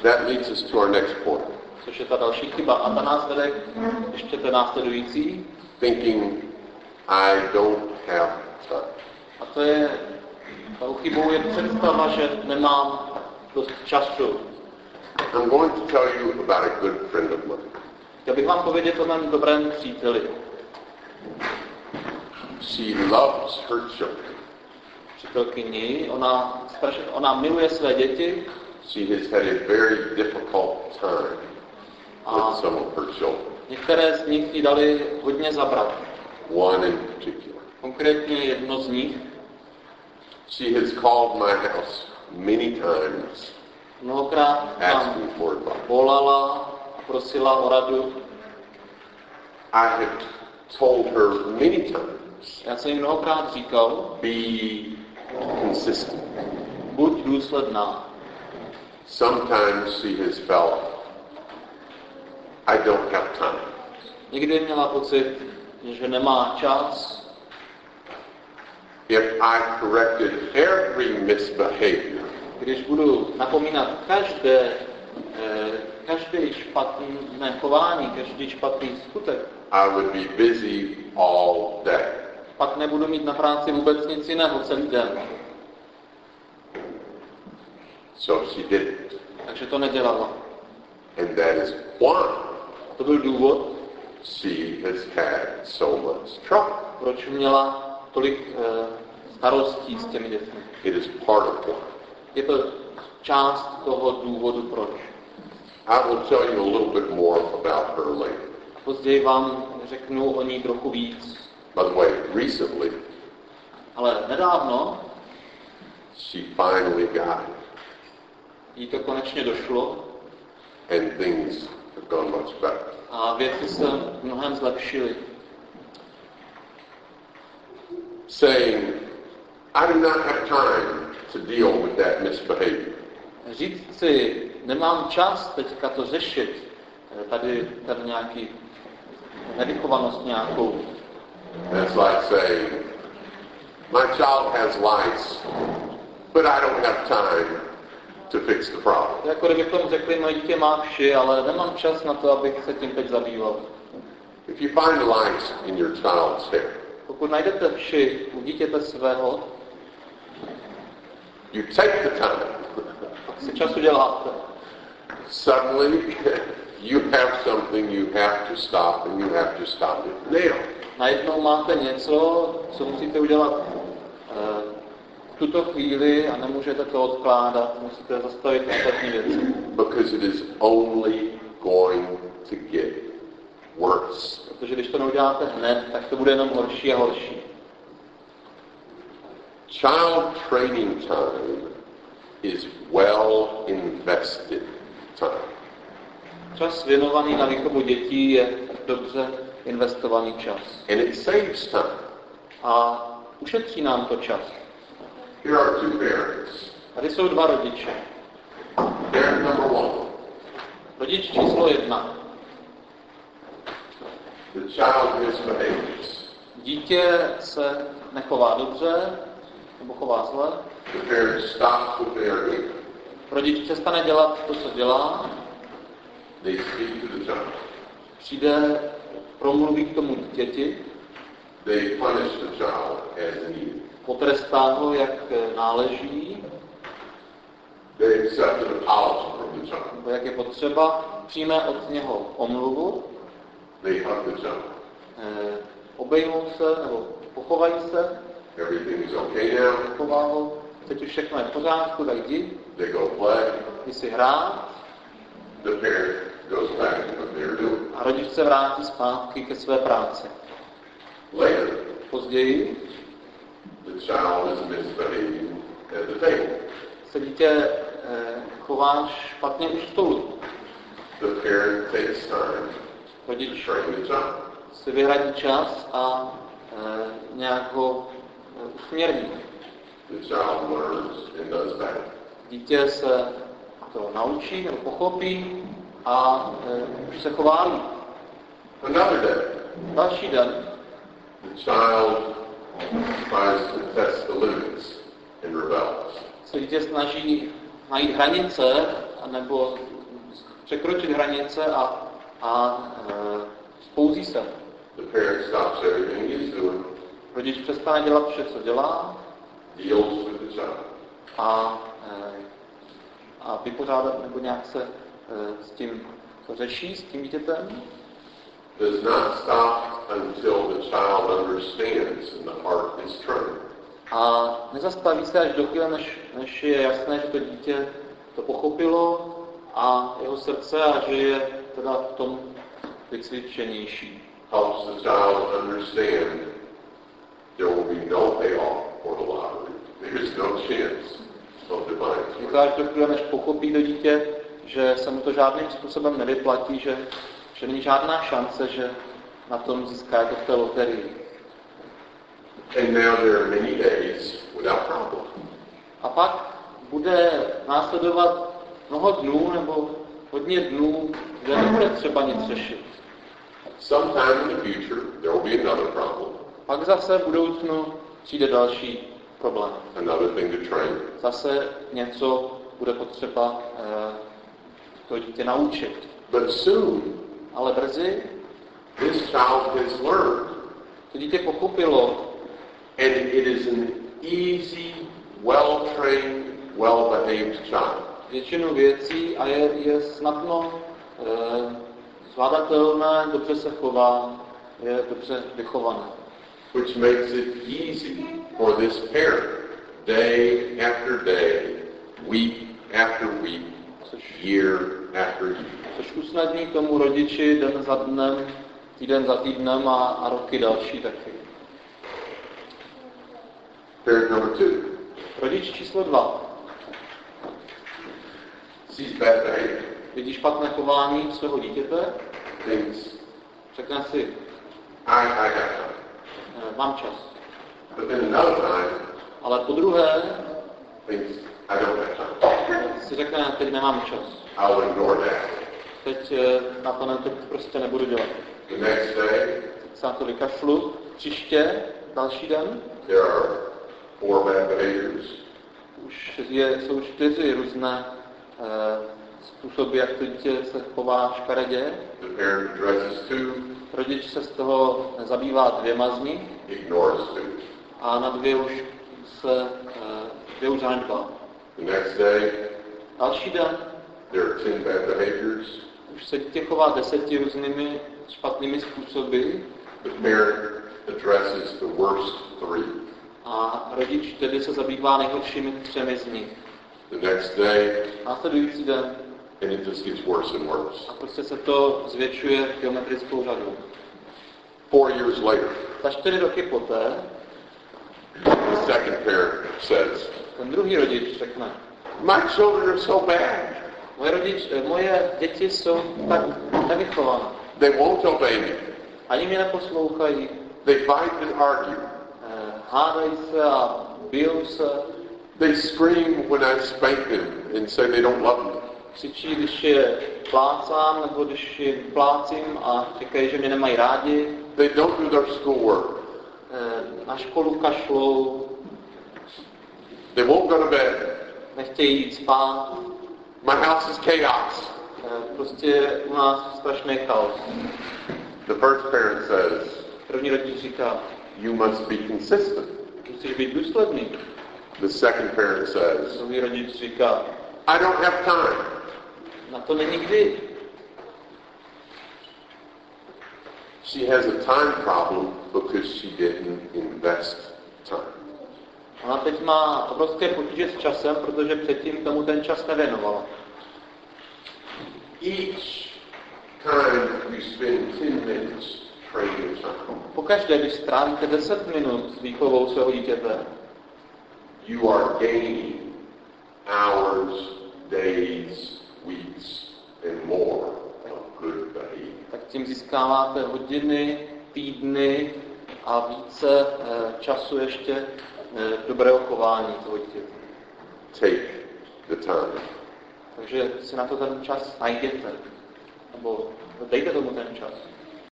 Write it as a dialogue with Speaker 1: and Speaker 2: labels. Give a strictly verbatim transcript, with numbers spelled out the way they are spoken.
Speaker 1: That leads us to our next point.
Speaker 2: Což je ta další chyba. A ta nás vede ještě té následující.
Speaker 1: Thinking, I don't have time.
Speaker 2: A to je, tou chybou je představa, že nemám dost času.
Speaker 1: I'm going to tell you about a good friend of mine.
Speaker 2: Chtěl bych vám povědět o mém dobrém příteli.
Speaker 1: She loves her children.
Speaker 2: Přítelkyni, ona, ona miluje své děti.
Speaker 1: She has had a very difficult time with some of her children.
Speaker 2: Některé z nich jí dali hodně zabrat.
Speaker 1: One in particular.
Speaker 2: Konkrétně jedno z nich.
Speaker 1: She has called my house many times.
Speaker 2: Mnohokrát nám volala a prosila o radu.
Speaker 1: I have told her many times.
Speaker 2: Já jsem jí mnohokrát říkal,
Speaker 1: be consistent.
Speaker 2: Buď důsledná.
Speaker 1: Sometimes she has felt I don't have time.
Speaker 2: Někdy měla pocit, že nemá čas.
Speaker 1: If I corrected every misbehavior,
Speaker 2: když budu napomínat každé, každé špatné chování, každý špatný skutek,
Speaker 1: I would be busy all day.
Speaker 2: Pak nebudu mít na práci vůbec nic jiného celý den.
Speaker 1: So she didn't.
Speaker 2: Takže to nedělala.
Speaker 1: And that is why
Speaker 2: to byl důvod,
Speaker 1: she has had so much trouble.
Speaker 2: Proč měla tolik uh, starostí s těmi dětmi.
Speaker 1: It is part of why.
Speaker 2: Je to část toho důvodu, proč.
Speaker 1: I will tell you a little bit more about her later.
Speaker 2: Později vám řeknu o ní trochu víc.
Speaker 1: By the way, recently,
Speaker 2: ale nedávno,
Speaker 1: she finally got it.
Speaker 2: Jí to konečně došlo.
Speaker 1: And things have gone much better.
Speaker 2: A věci se mnohem zlepšily.
Speaker 1: Saying, I do not have time to deal with that misbehavior.
Speaker 2: Říct si, nemám čas teďka to řešit, tady, tady nějaký nevychovanost nějakou.
Speaker 1: That's like saying, my child has lice, but I don't have time to fix the problem.
Speaker 2: Jako kdybychom řekli, moje dítě má vši, ale nemám čas na to, abych se tím teď zabýval.
Speaker 1: If you find lice in your child's hair,
Speaker 2: pokud najdete vši u dítěte svého,
Speaker 1: you take the time.
Speaker 2: Tak si čas uděláte.
Speaker 1: Suddenly, you have something you have to stop, and you have to stop it now.
Speaker 2: Najednou máte něco, co musíte udělat uh, v tuto chvíli a nemůžete to odkládat, musíte zastavit ostatní věci.
Speaker 1: Because it is only going to get worse.
Speaker 2: Protože když to neuděláte hned, tak to bude jenom horší a horší.
Speaker 1: Child training time is well invested time.
Speaker 2: Čas věnovaný na výchovu dětí je dobře investovaný čas.
Speaker 1: And it saves time.
Speaker 2: A ušetří nám to čas.
Speaker 1: Here are two parents.
Speaker 2: Tady jsou dva rodiče.
Speaker 1: Parent number one.
Speaker 2: Rodič číslo jedna.
Speaker 1: The child misbehaves.
Speaker 2: Dítě se nechová dobře, nebo chová zle.
Speaker 1: The parent stops what they are doing.
Speaker 2: Rodič přestane dělat to, co dělá.
Speaker 1: They speak to the child.
Speaker 2: Přijde, promluví k tomu dítěti.
Speaker 1: They punish the child as needed.
Speaker 2: Potrestá ho, jak náleží.
Speaker 1: They accept an apology from the child.
Speaker 2: Nebo jak je potřeba, přijme od něho omluvu.
Speaker 1: They hug the child.
Speaker 2: Eh, obejmou se, nebo pochovají se.
Speaker 1: Everything is okay now.
Speaker 2: Pochová ho. Teď už všechno je v pořádku, tak jdi.
Speaker 1: They go play.
Speaker 2: Jdi si hrát.
Speaker 1: The parent goes back to what they're doing.
Speaker 2: A rodič se vrátí zpátky ke své práci.
Speaker 1: Later,
Speaker 2: později
Speaker 1: the child is misbehaving at the table.
Speaker 2: Se dítě eh, chová špatně u stolu.
Speaker 1: The parent takes time
Speaker 2: Rodič
Speaker 1: to train the child.
Speaker 2: si vyhradí čas a eh, nějak ho eh, usměrní.
Speaker 1: The child learns and does better.
Speaker 2: Dítě se to naučí nebo pochopí a eh, už se chová líp.
Speaker 1: Another day,
Speaker 2: Další den
Speaker 1: the child tries to test the limits and rebels.
Speaker 2: se dítě snaží najít hranice nebo překročit hranice a, a e, spouzí se.
Speaker 1: The parent stops everything he's doing,
Speaker 2: Rodič přestane dělat vše, co dělá
Speaker 1: deals with the child.
Speaker 2: a, e, a vypořádat nebo nějak se e, s tím to řeší, s tím dítětem.
Speaker 1: Does not stop until the child understands and the heart is trained.
Speaker 2: A nezastaví se až do chvíle, než, než je jasné, že to dítě to pochopilo a jeho srdce a že je teda v tom vycvičenější.
Speaker 1: Helps the child understand there will be no payoff for the lottery. There is no chance of divine.
Speaker 2: Je to až do chvíle, než pochopí to dítě, že se mu to žádným způsobem nevyplatí, že, že není žádná šance, že na tom získá jako v té loterii.
Speaker 1: And now there are many days without problem.
Speaker 2: A pak bude následovat mnoho dnů nebo hodně dnů, kde nebude třeba nic řešit.
Speaker 1: Sometime in the future, there will be another problem,
Speaker 2: Pak zase v budoucnu přijde další problém.
Speaker 1: another thing to train.
Speaker 2: Zase něco bude potřeba eh, to dítě naučit.
Speaker 1: But soon,
Speaker 2: Ale brzy
Speaker 1: this child has learned,
Speaker 2: to dítě pochopilo
Speaker 1: and it is an easy, well-trained, well-behaved child.
Speaker 2: většinu věcí a je, je snadno eh, zvládatelné, dobře se chová, je dobře vychované.
Speaker 1: Which makes it easy for this parent, day after day, week after week, year after year.
Speaker 2: Což usnadní tomu rodiči den za dnem, týden za týdnem a, a roky další taky.
Speaker 1: Parent number two
Speaker 2: Rodič číslo dva.
Speaker 1: sees bad behavior,
Speaker 2: Vidí špatné chování svého dítěte,
Speaker 1: thinks,
Speaker 2: řekne si,
Speaker 1: I, I have time.
Speaker 2: eh, mám čas.
Speaker 1: But then another time,
Speaker 2: Ale po druhé
Speaker 1: thinks, I don't have time.
Speaker 2: si řekne, teď nemám čas.
Speaker 1: I'll ignore that.
Speaker 2: Teď eh, na to, ne, to prostě nebudu dělat.
Speaker 1: The next day,
Speaker 2: Teď se na to vykašlu. Příště, další den,
Speaker 1: there are four bad behaviors.
Speaker 2: už je, jsou čtyři různé eh, způsoby, jak to dítě se chová škaredě.
Speaker 1: The parent addresses two,
Speaker 2: Rodič se z toho zabývá dvěma z nich
Speaker 1: ignores two.
Speaker 2: a na dvě už se eh, dvě už zanedbá.
Speaker 1: The next day,
Speaker 2: Další den
Speaker 1: there are ten bad behaviors.
Speaker 2: už se dítě chová deseti různými špatnými způsoby
Speaker 1: The parent addresses the worst three.
Speaker 2: a rodič tedy se zabývá nejhoršími třemi z nich.
Speaker 1: The next day,
Speaker 2: Následující den
Speaker 1: and it just gets worse and worse.
Speaker 2: a prostě se to zvětšuje geometrickou řadou.
Speaker 1: Four years later,
Speaker 2: Za čtyři roky poté
Speaker 1: the second parent says,
Speaker 2: ten druhý rodič řekne,
Speaker 1: my children are so bad.
Speaker 2: moje, rodič, eh, moje děti jsou tak nevychované.
Speaker 1: They won't obey me.
Speaker 2: Ani mě neposlouchají,
Speaker 1: They fight and argue.
Speaker 2: eh, hádají se a bijou se,
Speaker 1: They scream when I spank them and say they don't love me.
Speaker 2: křičí, když je plácám, nebo když je plácím a říkají, že mě nemají rádi,
Speaker 1: They don't do their schoolwork.
Speaker 2: eh, na školu kašlou,
Speaker 1: They won't go to bed.
Speaker 2: nechtějí jít spát,
Speaker 1: My house is chaos.
Speaker 2: eh, prostě u nás strašný chaos.
Speaker 1: The first parent says,
Speaker 2: První rodič říká,
Speaker 1: you must be consistent.
Speaker 2: musíš být důsledný.
Speaker 1: The second parent says,
Speaker 2: Druhý rodič říká,
Speaker 1: I don't have time.
Speaker 2: na to není kdy.
Speaker 1: She has a time problem because she didn't invest time.
Speaker 2: Ona teď má obrovské potíže s časem, protože předtím tomu ten čas nevěnovala.
Speaker 1: Each time you spend ten minutes training your child,
Speaker 2: Pokaždé, když strávíte deset minut s výchovou svého dítěte,
Speaker 1: you are gaining hours, days, weeks, and more of good behavior.
Speaker 2: tak tím získáváte hodiny, týdny a více eh, času ještě eh, dobrého chování toho dítěte.
Speaker 1: Take the time.
Speaker 2: Takže si na to ten čas najděte. Nebo dejte tomu ten čas.